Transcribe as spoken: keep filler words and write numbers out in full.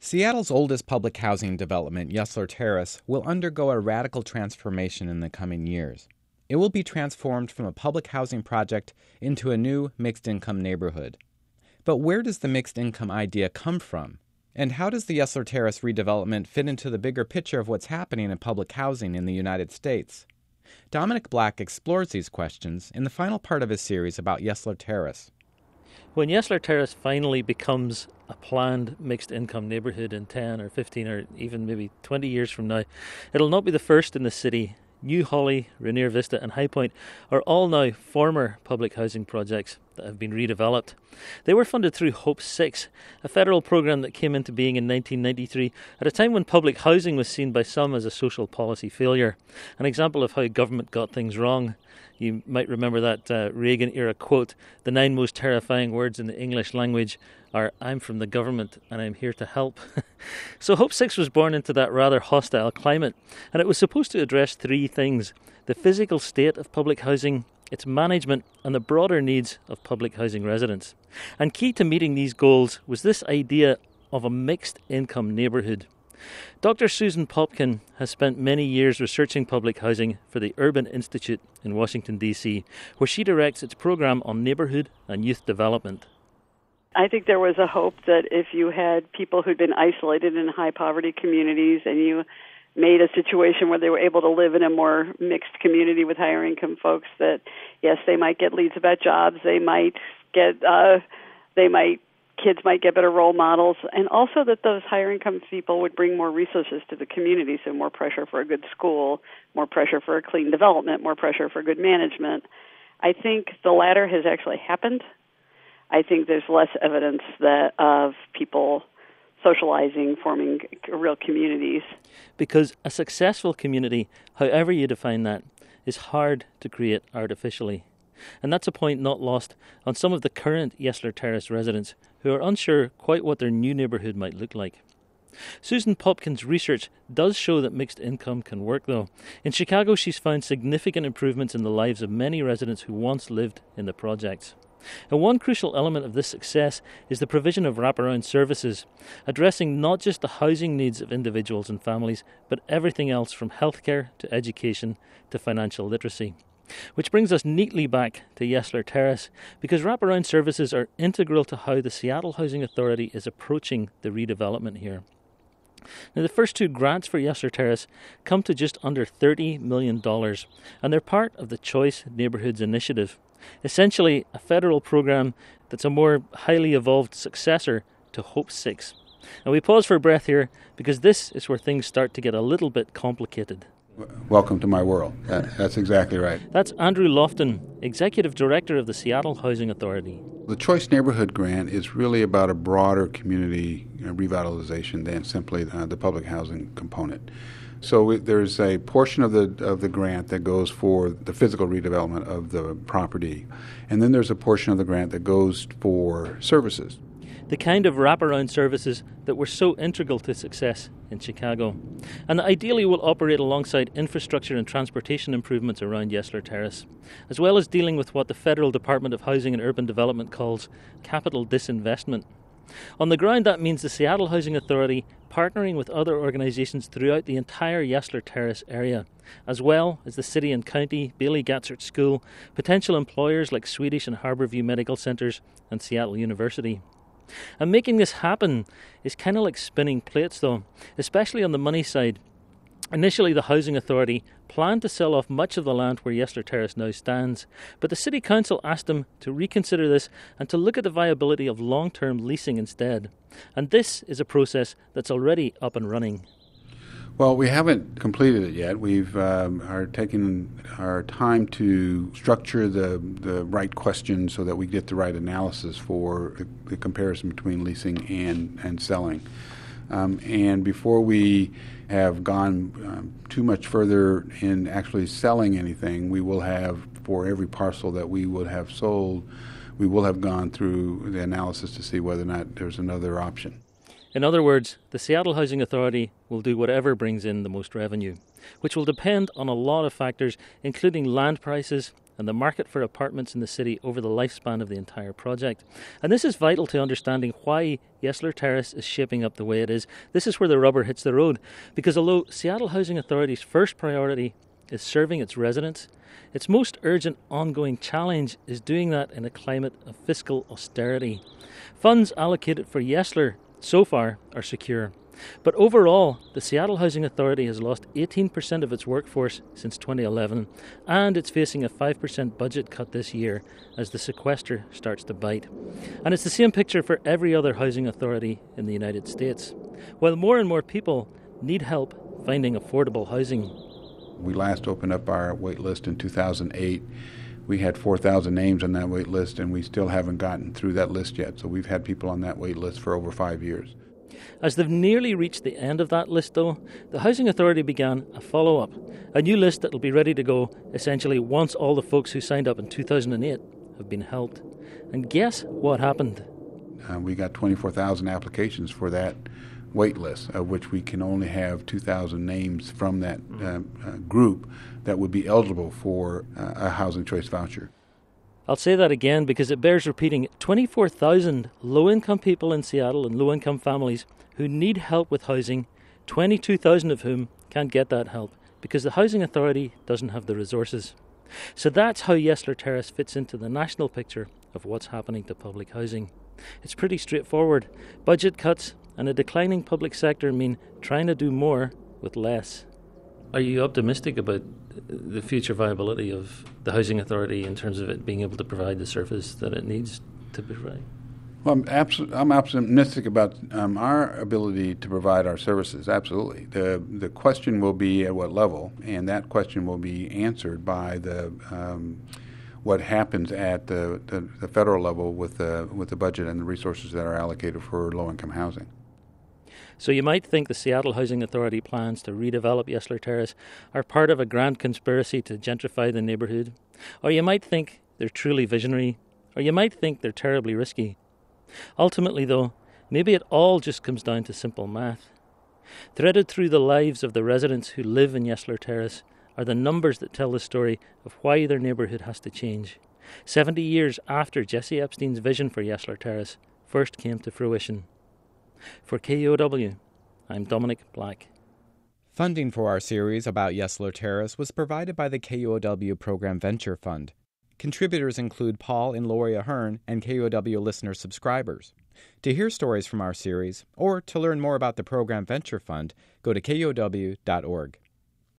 Seattle's oldest public housing development, Yesler Terrace, will undergo a radical transformation in the coming years. It will be transformed from a public housing project into a new mixed-income neighborhood. But where does the mixed-income idea come from? And how does the Yesler Terrace redevelopment fit into the bigger picture of what's happening in public housing in the United States? Dominic Black explores these questions in the final part of his series about Yesler Terrace. When Yesler Terrace finally becomes a planned mixed-income neighbourhood in ten or fifteen or even maybe twenty years from now, it'll not be the first in the city. New Holly, Rainier Vista and High Point are all now former public housing projects that have been redeveloped. They were funded through Hope six, a federal programme that came into being in nineteen ninety-three at a time when public housing was seen by some as a social policy failure, an example of how government got things wrong. You might remember that uh, Reagan-era quote, "The nine most terrifying words in the English language are, 'I'm from the government and I'm here to help.'" So Hope six was born into that rather hostile climate, and it was supposed to address three things: the physical state of public housing, its management, and the broader needs of public housing residents. And key to meeting these goals was this idea of a mixed-income neighbourhood. Doctor Susan Popkin has spent many years researching public housing for the Urban Institute in Washington, D C, where she directs its program on neighbourhood and youth development. I think there was a hope that if you had people who'd been isolated in high-poverty communities and you made a situation where they were able to live in a more mixed community with higher-income folks, that, yes, they might get leads about jobs, they might get, uh, they might kids might get better role models, and also that those higher income people would bring more resources to the community, so more pressure for a good school, more pressure for a clean development, more pressure for good management. I think the latter has actually happened. I think there's less evidence that of people socializing, forming real communities. Because a successful community, however you define that, is hard to create artificially. And that's a point not lost on some of the current Yesler Terrace residents who are unsure quite what their new neighbourhood might look like. Susan Popkin's research does show that mixed income can work, though. In Chicago, she's found significant improvements in the lives of many residents who once lived in the projects. And one crucial element of this success is the provision of wraparound services, addressing not just the housing needs of individuals and families, but everything else from healthcare to education to financial literacy. Which brings us neatly back to Yesler Terrace, because wraparound services are integral to how the Seattle Housing Authority is approaching the redevelopment here. Now, the first two grants for Yesler Terrace come to just under thirty million dollars, and they're part of the Choice Neighbourhoods Initiative, essentially a federal program that's a more highly evolved successor to Hope six. And we pause for a breath here, because this is where things start to get a little bit complicated. Welcome to my world. That, that's exactly right. That's Andrew Lofton, Executive Director of the Seattle Housing Authority. The Choice Neighborhood Grant is really about a broader community you know, revitalization than simply uh, the public housing component. So it, there's a portion of the of the grant that goes for the physical redevelopment of the property, and then there's a portion of the grant that goes for services. The kind of wraparound services that were so integral to success in Chicago, and that ideally will operate alongside infrastructure and transportation improvements around Yesler Terrace, as well as dealing with what the Federal Department of Housing and Urban Development calls capital disinvestment. On the ground, that means the Seattle Housing Authority partnering with other organisations throughout the entire Yesler Terrace area, as well as the City and County, Bailey Gatzert School, potential employers like Swedish and Harbourview Medical Centres and Seattle University. And making this happen is kind of like spinning plates, though, especially on the money side. Initially, the Housing Authority planned to sell off much of the land where Yesler Terrace now stands, but the City Council asked them to reconsider this and to look at the viability of long-term leasing instead. And this is a process that's already up and running. Well, we haven't completed it yet. We've um, are taking our time to structure the, the right questions so that we get the right analysis for the, the comparison between leasing and, and selling. Um, and before we have gone um, too much further in actually selling anything, we will have, for every parcel that we would have sold, we will have gone through the analysis to see whether or not there's another option. In other words, the Seattle Housing Authority will do whatever brings in the most revenue, which will depend on a lot of factors, including land prices and the market for apartments in the city over the lifespan of the entire project. And this is vital to understanding why Yesler Terrace is shaping up the way it is. This is where the rubber hits the road, because although Seattle Housing Authority's first priority is serving its residents, its most urgent ongoing challenge is doing that in a climate of fiscal austerity. Funds allocated for Yesler so far are secure. But overall, the Seattle Housing Authority has lost eighteen percent of its workforce since twenty eleven, and it's facing a five percent budget cut this year as the sequester starts to bite. And it's the same picture for every other housing authority in the United States. While more and more people need help finding affordable housing. We last opened up our wait list in two thousand eight. We had four thousand names on that wait list, and we still haven't gotten through that list yet. So we've had people on that wait list for over five years. As they've nearly reached the end of that list, though, the Housing Authority began a follow-up, a new list that will be ready to go essentially once all the folks who signed up in two thousand eight have been helped. And guess what happened? Uh, we got twenty-four thousand applications for that wait list, of which we can only have two thousand names from that uh, uh, group that would be eligible for uh, a housing choice voucher. I'll say that again because it bears repeating. twenty-four thousand low-income people in Seattle and low-income families who need help with housing, twenty-two thousand of whom can't get that help because the Housing Authority doesn't have the resources. So that's how Yesler Terrace fits into the national picture of what's happening to public housing. It's pretty straightforward. Budget cuts and a declining public sector mean trying to do more with less. Are you optimistic about the future viability of the Housing Authority in terms of it being able to provide the service that it needs to provide? Well, I'm, abso- I'm optimistic about um, our ability to provide our services, absolutely. The the question will be at what level, and that question will be answered by the um, what happens at the, the, the federal level with the, with the budget and the resources that are allocated for low-income housing. So you might think the Seattle Housing Authority plans to redevelop Yesler Terrace are part of a grand conspiracy to gentrify the neighbourhood. Or you might think they're truly visionary. Or you might think they're terribly risky. Ultimately, though, maybe it all just comes down to simple math. Threaded through the lives of the residents who live in Yesler Terrace are the numbers that tell the story of why their neighbourhood has to change. Seventy years after Jesse Epstein's vision for Yesler Terrace first came to fruition. For K U O W, I'm Dominic Black. Funding for our series about Yesler Terrace was provided by the K U O W Program Venture Fund. Contributors include Paul and Lori Ahern and K U O W listener subscribers. To hear stories from our series, or to learn more about the Program Venture Fund, go to K U O W dot org.